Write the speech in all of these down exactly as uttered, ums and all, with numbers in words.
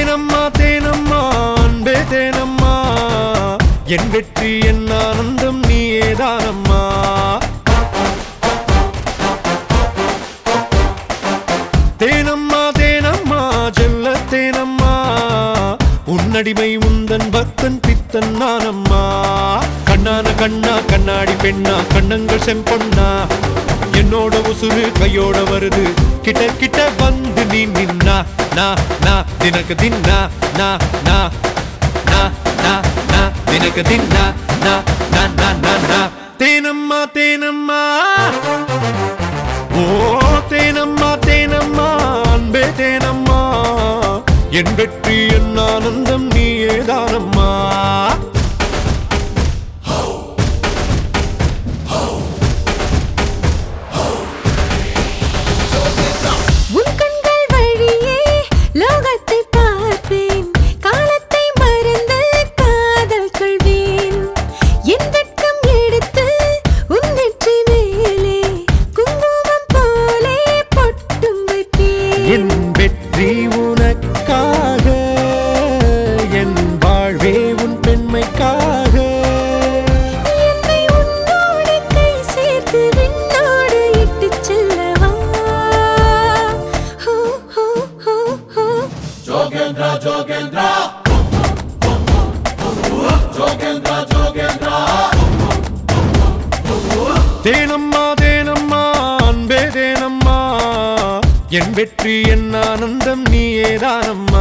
தேனம்மா தேனம்மா அன்பே தேனம்மா என் வெற்றி என் ஆனந்தம் நீயேதானம்மா தேனம்மா தேனம்மா செல்ல தேனம்மா உன்னடிமை உந்தன் பக்தன் பித்தன் நானம்மா கண்ணான கண்ணா கண்ணாடி பெண்ணா கண்ணங்கள் செம்பொண்ணா என்னோட உசுறு கையோட வருது கிட்ட கிட்ட வந்து நீ நின்னா நா நா தினக்கு தின்னா நா நா நா நா நா தினக்கு தின்னா நா நா நா நா நா தேனம்மா தேனம்மா ஓ தேனம்மா தேனம்மா அன்பே தேனம்மா என் வெற்றி என் ஆனந்தம் நீயேதானம்மா என் வெற்றி உனக்காக என் வாழ்வே உன் பெண்மைக்காக என்னை உன்னோடு கை சேர்த்து விண்ணோடு இட்டு செல்லவா ஹோ ஹோ ஹோ ஹோ ஜோகேந்திரா ஜோகேந்திரா ஜோகேந்திரா ஜோகேந்திரா தேனம்மா தேனம்மா அன்பே தேனம்மா என் வெற்றி என் ஆனந்தம் நீயேதானம்மா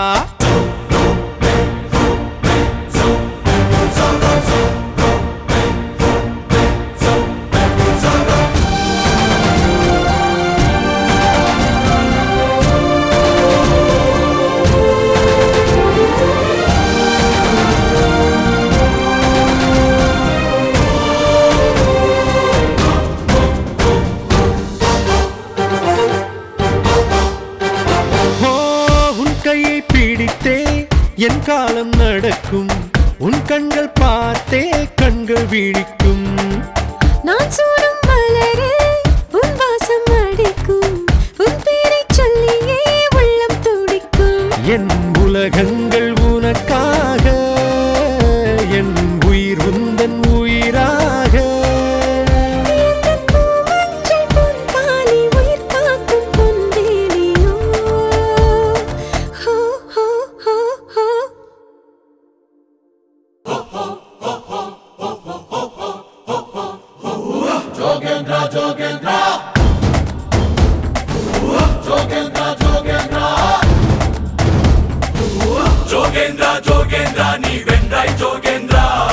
கையை பிடித்தே என் காலம் நடக்கும் உன் கண்கள் பார்த்தே கண்கள் விழிக்கும் நான் சூடும் மலரே உன் வாசம் அடிக்கும் உன் பேரை சொல்லியே உள்ளம் துடிக்கும் என் உலகங்கள் உனக்காக என் உயிர் உந்தன் உயிராக Jogendra, Jogendra, Jogendra, Jogendra, Jogendra, Jogendra, ni vendrai Jogendra.